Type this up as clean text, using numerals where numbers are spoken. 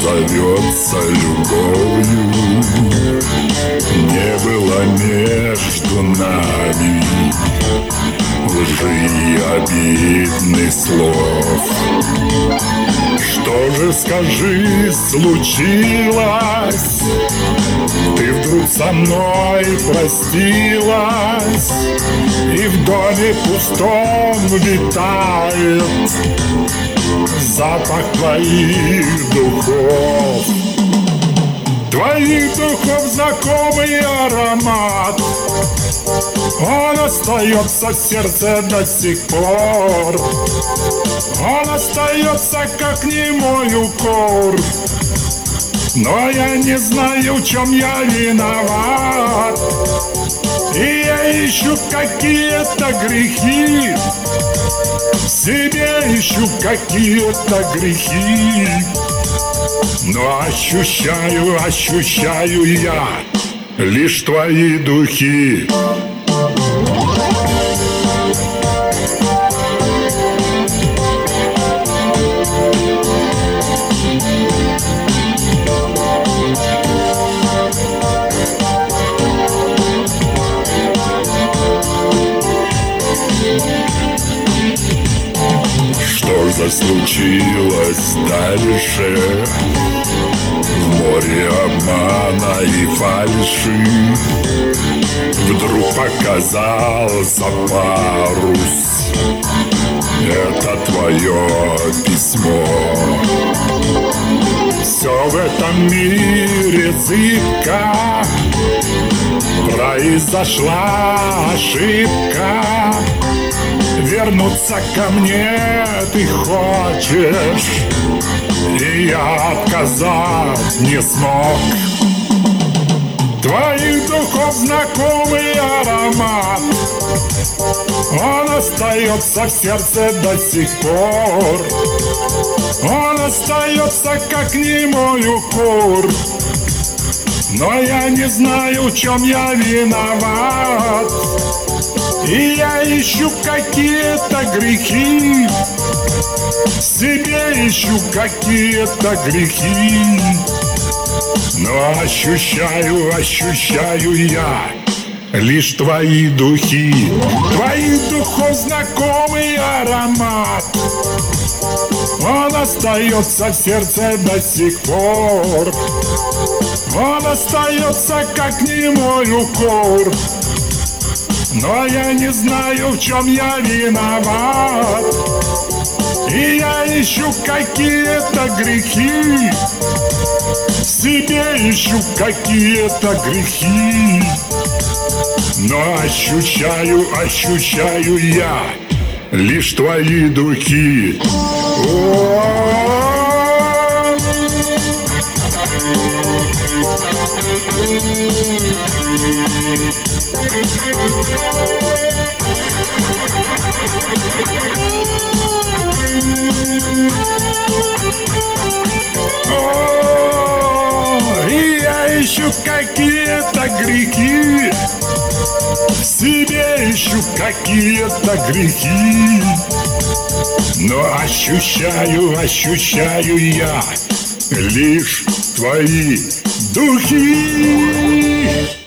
зовется любовью. Не было между нами лжи и обидных слов. Что же, скажи, случилось? Ты вдруг со мной простилась, и в доме пустом витает запах твоих духов. Твоих духов знакомый аромат, он остается в сердце до сих пор. Он остается, как немой укор. Но я не знаю, в чем я виноват, и я ищу какие-то грехи, в себе ищу какие-то грехи. Но ощущаю я лишь твои духи. Что же случилось дальше? В море обмана и фальши вдруг показался парус. Это твое письмо. Все в этом мире зыбко, произошла ошибка. Вернуться ко мне ты хочешь, и я отказать не смог. Твоих духов знакомый аромат, он остается в сердце до сих пор. Он остается, как немой укор. Но я не знаю, в чем я виноват, и я ищу какие-то грехи, в себе ищу какие-то грехи. Но ощущаю я лишь твои духи. Твоих духов знакомый аромат, он остается в сердце до сих пор. Он остается, как немой укор. Но я не знаю, в чем я виноват, и я ищу какие-то грехи, в себе ищу какие-то грехи. Но ощущаю я лишь твои духи. И я ищу какие-то грехи, в себе ищу какие-то грехи. Но ощущаю я лишь твои духи.